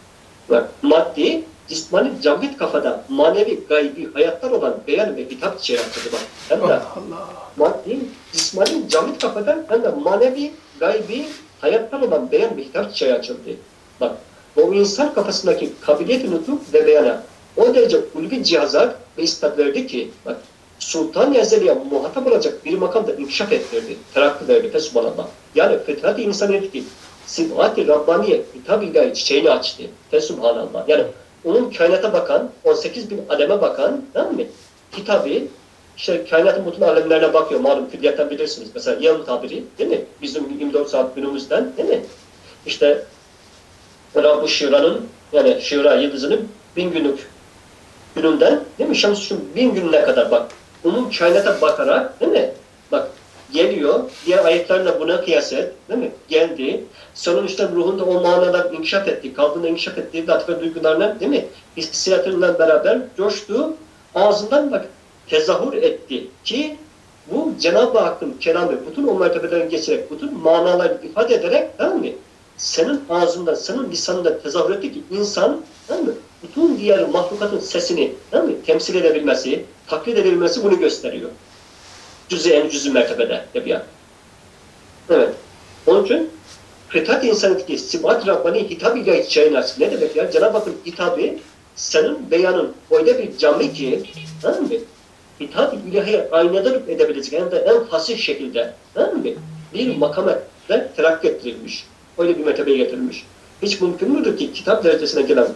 Maddi, cismani, camit kafada manevi, gaybi hayatlar olan beyan ve hitap çeyreğidir. Hem de Allah Allah. maddi, cismani, camit kafada hem de manevi, gaybi hayatlar olan beyan ve hitap çeyreği açıldı. Bak, o insan kafasındaki kabiliyet-i nutuk ve beyana o derece ulvi cihazat ve istat verdi ki, bak, Sultan-ı Ezeli'ye muhatap olacak bir makamda inkişaf ettirdi, terakki verdi, Fesubhanallah. Yani fıtrat-ı insaniyeti, Sibhat-i Rabbaniye, hitap-ı ilahi çiçeğini açtı, Fesubhanallah. Yani onun kainata bakan, 18 bin aleme bakan, değil mi? Kitabı, işte kainatın bütün alemlerine bakıyor, malum külliyetten bilirsiniz. Mesela yıl tabiri, değil mi? Bizim 24 saat günümüzden, değil mi? İşte Rabb-ı Şira'nın, yani Şira yıldızının 1000 günlük gününden, değil mi? Şams-ı 1000 gününe kadar bak. Onun kainata bakarak, değil mi? Bak, geliyor, diğer ayetlerle buna kıyas et, değil mi? Geldi. Sonra işte ruhunda o manalar inkişaf etti, kalbinde inkişaf ettiği latife duygularla, değil mi? Hissiyatıyla beraber coştu, ağzından bak tezahür etti ki bu Cenab-ı Hakk'ın kelamı, bütün o mertebeden geçerek, bütün manaları ifade ederek, değil mi? Senin ağzından, senin lisanından tezahür etti ki insan, değil mi? Bütün diğer mahlukatın sesini, değil mi? Temsil edebilmesi, taklit edebilmesi bunu gösteriyor. Cüz-i en cüz-i mertebede tabiat. Evet. Onun için fıtrat insanındaki Sibhat-ı Rabbani hitap ile içeceğini açık. Ne demek ya? Cenab-ı Hakk'ın hitabı senin beyanın öyle bir cami ki, değil mi? Hitap-ı ilahiye aynadarlık edebilecek hem de en fasih şekilde, değil mi? Bir makama terakki ettirilmiş. Öyle bir mertebeye getirilmiş. Hiç mümkün müdür ki kitap derecesine gelen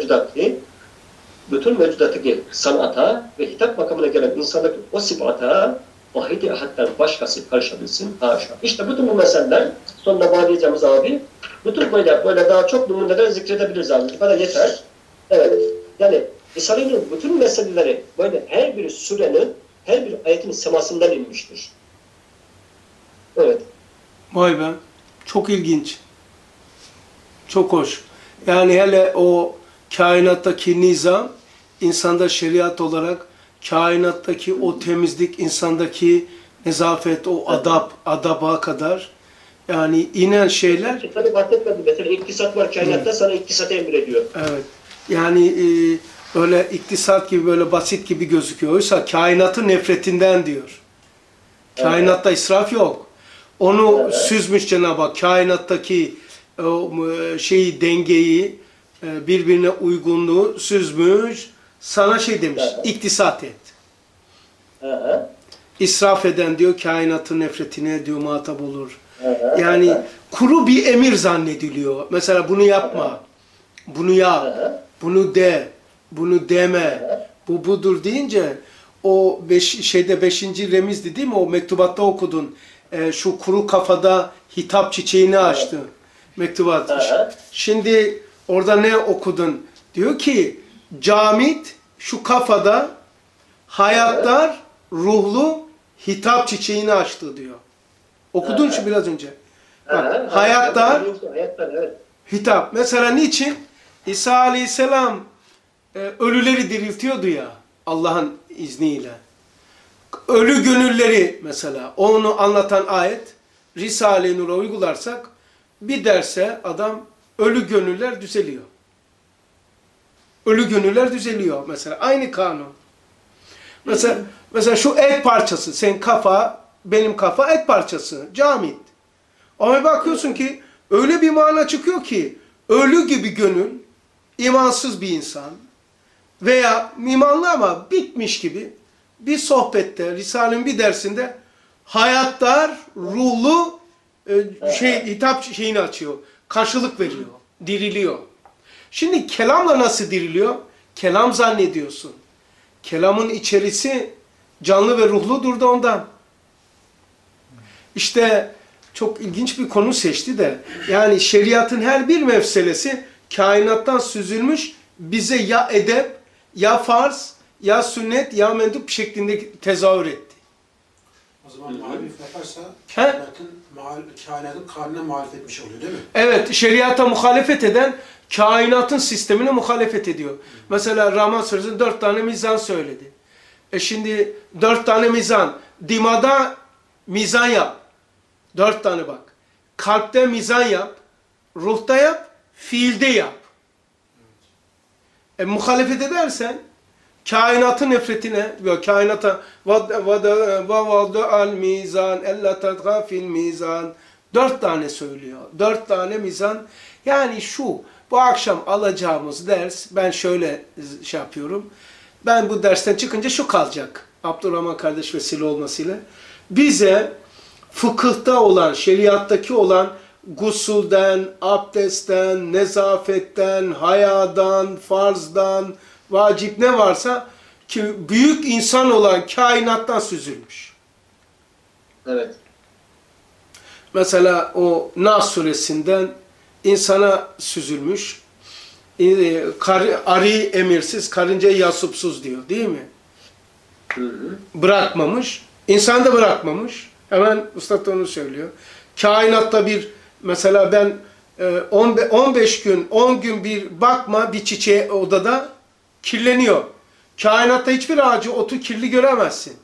bütün mevcudattaki sanata ve hitap makamına gelen insandaki o sibata vahid-i ahadden başkası karışabilsin? Haşa. İşte bütün bu meseleler, sonuna bağlayacağımız abi, bütün böyle daha çok numuneler zikredebiliriz abi. Bu kadar yeter. Evet. Yani Risale-i bütün meseleleri böyle her bir surenin, her bir ayetin semasından inmiştir. Evet. Vay be. Çok ilginç. Çok hoş. Yani hele o kainattaki nizam, insanda şeriat olarak kainattaki o temizlik, insandaki nezafet, o adaba kadar yani inen şeyler. Tabii bahsetmedim. Mesela iktisat var kainatta, sana iktisat emrediyor. Evet. Yani öyle iktisat gibi böyle basit gibi gözüküyor. Oysa kainatın nefretinden diyor. Kainatta israf yok. Onu süzmüş Cenab-ı Hak. Kainattaki şeyi, dengeyi, birbirine uygunluğu süzmüş. Sana şey demiş, iktisat et. İsraf eden diyor, kainatın nefretine diyor muhatap olur. Yani kuru bir emir zannediliyor. Mesela bunu yapma, bunu yap, bunu de, bunu deme, bu budur deyince o beşinci remizdi değil mi? O mektubatta okudun. Şu kuru kafada hitap çiçeğini açtı. Mektubat. Şimdi orada ne okudun? Diyor ki camit şu kafada hayatlar ruhlu hitap çiçeğini açtı diyor. Okudun şu biraz önce. Bak, hayatlar hitap. Mesela niçin? İsa Aleyhisselam ölüleri diriltiyordu ya Allah'ın izniyle. Ölü gönülleri mesela onu anlatan ayet Risale-i Nur'a uygularsak bir derse adam ölü gönüller düzeliyor. Ölü gönüller düzeliyor mesela. Aynı kanun. Mesela şu et parçası. Senin kafa, benim kafa et parçası. Camit. Ama bakıyorsun ki öyle bir mana çıkıyor ki ölü gibi gönül, imansız bir insan veya imanlı ama bitmiş gibi bir sohbette, Risale'nin bir dersinde hayatlar ruhlu hitap şeyini açıyor. Karşılık veriyor. Diriliyor. Şimdi kelamla nasıl diriliyor? Kelam zannediyorsun. Kelamın içerisi canlı ve ruhludur da ondan. İşte çok ilginç bir konu seçti de. Yani şeriatın her bir mefselesi kainattan süzülmüş bize ya edep, ya farz, ya sünnet ya mendup şeklinde tezahür etti. O zaman muhalif yaparsa He? kainatın kanuna muhalefet etmiş oluyor değil mi? Evet, şeriata muhalefet eden kainatın sistemine muhalefet ediyor. Mesela Rahman Suresi'nde 4 tane mizan söyledi. Şimdi 4 tane mizan. Dimada mizan yap. 4 tane bak. Kalpte mizan yap. Ruhta yap. Fiilde yap. Muhalefet edersen kainatın nefretine ve kainata al mizan ella tadga fil mizan 4 tane söylüyor. 4 tane mizan. Yani bu akşam alacağımız ders, ben şöyle şey yapıyorum. Ben bu dersten çıkınca şu kalacak. Abdurrahman kardeş vesile olmasıyla. Bize fıkıhta olan, şeriattaki olan gusulden, abdestten, nezafetten, hayadan, farzdan, vacip ne varsa ki büyük insan olan kainattan süzülmüş. Evet. Mesela o Nas suresinden insana süzülmüş. Arı emirsiz, karıncayı yasupsuz diyor değil mi? Hı hı. Bırakmamış. İnsan da bırakmamış. Hemen Üstad da onu söylüyor. Kainatta mesela ben 15 gün, 10 gün bir bakma bir çiçeğe odada kirleniyor. Kainatta hiçbir ağacı, otu kirli göremezsin.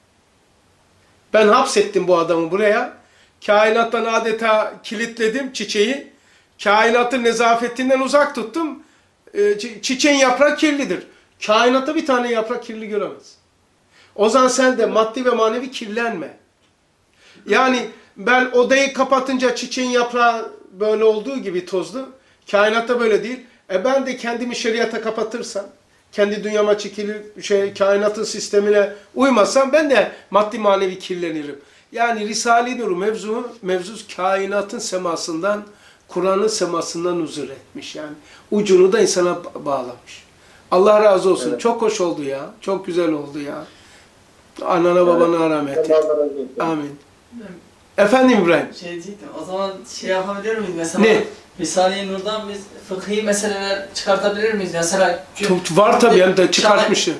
Ben hapsettim bu adamı buraya. Kainattan adeta kilitledim çiçeği. Kainatın nezafetinden uzak tuttum. Çiçeğin yaprağı kirlidir. Kainatta bir tane yaprak kirli göremez. O zaman sen de maddi ve manevi kirlenme. Yani ben odayı kapatınca çiçeğin yaprağı böyle olduğu gibi tozlu. Kainatta böyle değil. Ben de kendimi şeriata kapatırsam, kendi dünyama çekilir, kainatın sistemine uymazsam ben de maddi manevi kirlenirim. Yani Risale-i Nur mevzu kainatın semasından, Kur'an'ın semasından huzur etmiş yani. Ucunu da insana bağlamış. Allah razı olsun. Evet. Çok hoş oldu ya. Çok güzel oldu ya. Anana babana rahmet. Amin. Efendim İbrahim. Şey diyecektim, o zaman şey yapabilir miyiz mesela? Ne? Risale-i Nur'dan biz fıkhi meseleler çıkartabilir miyiz? Mesela Çok var tabii hem de çıkartmışım.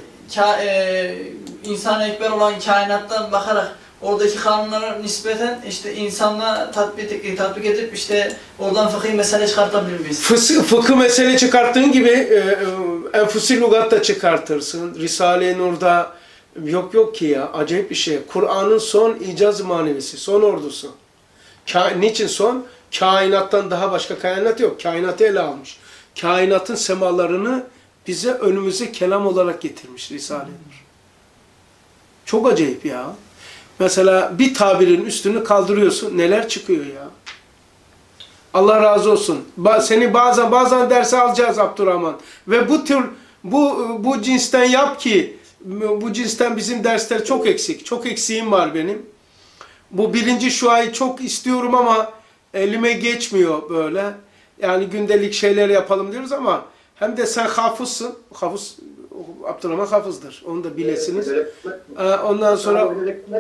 İnsan ekber olan kainattan bakarak oradaki kanunlara nispeten işte insanla tatbik edip işte oradan fıkhi mesele çıkartabilir miyiz? Fıkıh mesele çıkarttığın gibi enfusi lügat da çıkartırsın. Risale-i Nur'da yok ki ya. Acayip bir şey. Kur'an'ın son icaz manevisi, son ordusu. Niçin son? Kainattan daha başka kainat yok. Kainatı ele almış. Kainatın semalarını bize önümüze kelam olarak getirmiş Risale-i Nur. Çok acayip ya. Mesela bir tabirin üstünü kaldırıyorsun. Neler çıkıyor ya. Allah razı olsun. Seni bazen derse alacağız Abdurrahman. Ve bu cinsten yap ki bu cinsten bizim dersler çok eksik. Çok eksiğim var benim. Bu birinci şuayı çok istiyorum ama elime geçmiyor böyle. Yani gündelik şeyler yapalım diyoruz ama hem de sen hafızsın. Abdurrahman hafızdır. Onu da bilesiniz. Ondan sonra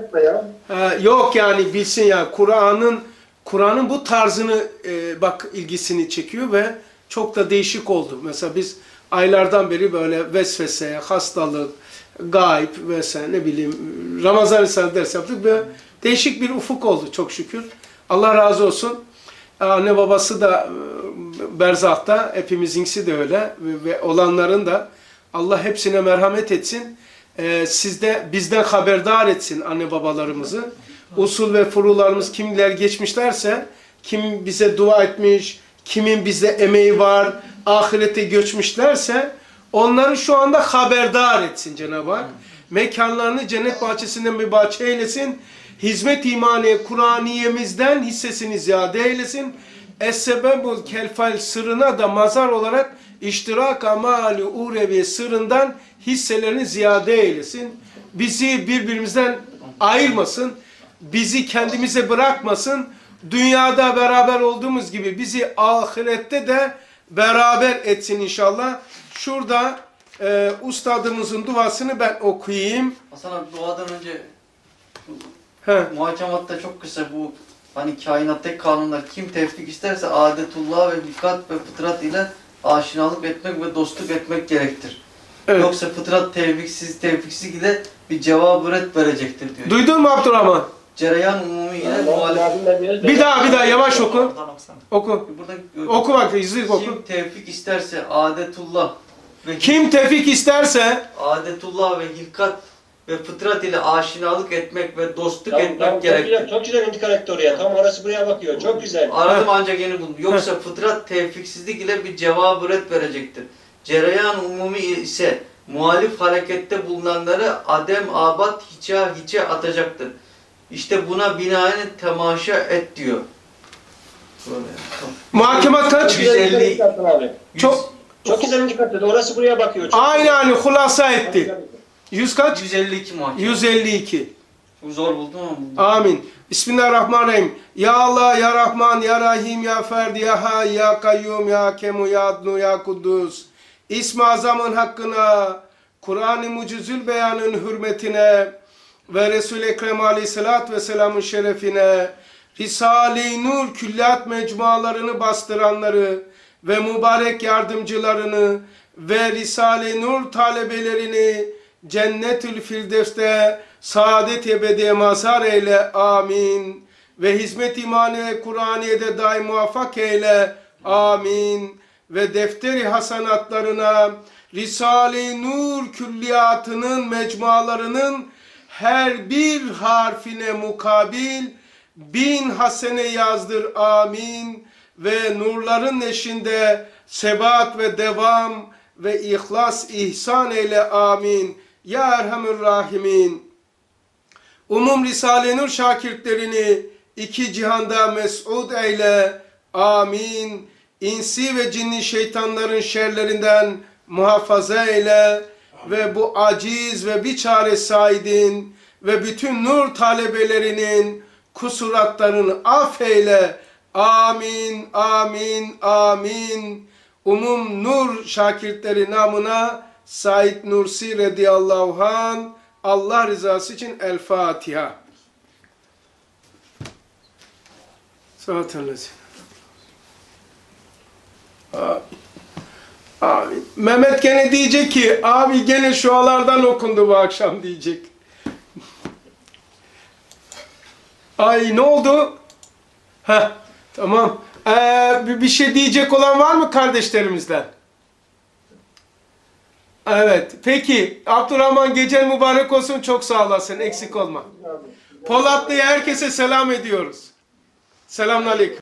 yok yani bilsin ya Kur'an'ın bu tarzını ilgisini çekiyor ve çok da değişik oldu. Mesela biz aylardan beri böyle vesvese, hastalık, gayb vesaire ne bileyim Ramazan Risale ders yaptık ve değişik bir ufuk oldu çok şükür. Allah razı olsun. Anne babası da berzahta, hepimizinkisi de öyle ve olanların da Allah hepsine merhamet etsin. Bizden haberdar etsin anne babalarımızı. Usul ve furularımız kimler geçmişlerse, kim bize dua etmiş, kimin bize emeği var, ahirete göçmüşlerse onları şu anda haberdar etsin Cenab-ı Hak. Mekanlarını cennet bahçesinden bir bahçe eylesin. Hizmet imaniye Kur'aniyemizden hissesini ziyade eylesin. Es-sebebul kelfal sırrına da mazar olarak iştirak amali urevi sırrından hisselerini ziyade eylesin. Bizi birbirimizden ayırmasın. Bizi kendimize bırakmasın. Dünyada beraber olduğumuz gibi bizi ahirette de beraber etsin inşallah. Şurada ustadımızın duasını ben okuyayım. Hasan abi duadan önce muhakematta çok kısa bu hani kainattaki kanunlar kim tevfik isterse adetullah ve hikat ve fıtrat ile aşinalık etmek ve dostluk etmek gerektir. Evet. Yoksa fıtrat tevfiksiz ile bir cevabı ret verecektir diyor. Duydun mu Abdurrahman? Cereyan umumi ile muhalif. Bir daha yavaş oku. Oradan okusana. Oku. Burada Oku bak, izlik oku. kim tevfik isterse adetullah ve Kim tevfik isterse adetullah ve hilkat ve fıtrat ile aşinalık etmek ve dostluk etmek gerektir. Çok güzel intikal etti oraya. Tam orası buraya bakıyor. Çok güzel. Aradım ancak yeni buldum. Yoksa fıtrat tevfiksizlik ile bir cevabı ret verecektir. Cereyan umumi ise muhalif harekette bulunanları adem abat hiçe atacaktır. İşte buna binaen temaşa et diyor. Böyle. muhakemat kaç? 150. Çok Çok güzel intikal etti. Orası buraya bakıyor. Çok aynı hulasa etti. 100 kaç? 152 muhakeme. 152. Bu zor buldum ama buldum. Amin. Bismillahirrahmanirrahim. Ya Allah, Ya Rahman, Ya Rahim, Ya Ferdi, Ya Hay, Ya Kayyum, Ya Hakemu, Ya Adnu, Ya Kuddus. İsmi Azam'ın hakkına, Kur'an-ı Mucizül Beyan'ın hürmetine ve Resul-i Ekrem Aleyhisselatü Vesselam'ın şerefine, Risale-i Nur külliyat mecmualarını bastıranları ve mübarek yardımcılarını ve Risale-i Nur talebelerini Cennetül Firdevs'te saadet ebediye mazhar eyle. Amin. Ve hizmet imani ve Kur'aniye'de daim muvaffak eyle. Amin. Ve defteri hasanatlarına Risale-i Nur külliyatının mecmualarının her bir harfine mukabil 1000 hasene yazdır. Amin. Ve nurların eşinde sebat ve devam ve ihlas ihsan eyle. Amin. Ya Erhamür Rahimin. Umum Risale-i Nur şakirtlerini iki cihanda mes'ud eyle. Amin. İnsi ve cinni şeytanların şerlerinden muhafaza eyle. Ve bu aciz ve biçare Said'in ve bütün nur talebelerinin kusuratlarını affeyle. Amin, amin, amin. Umum nur şakirtleri namına Said Nursi radıyallahu anh, Allah rızası için El Fatiha. Salatallezi. Abi, Mehmet gene diyecek ki abi gene şualardan okundu bu akşam diyecek. Ay ne oldu? Heh, tamam. Bir şey diyecek olan var mı kardeşlerimizden? Evet. Peki. Abdurrahman gecen mübarek olsun. Çok sağ olasın. Eksik olma. Polatlı'ya herkese selam ediyoruz. Selamünaleyküm.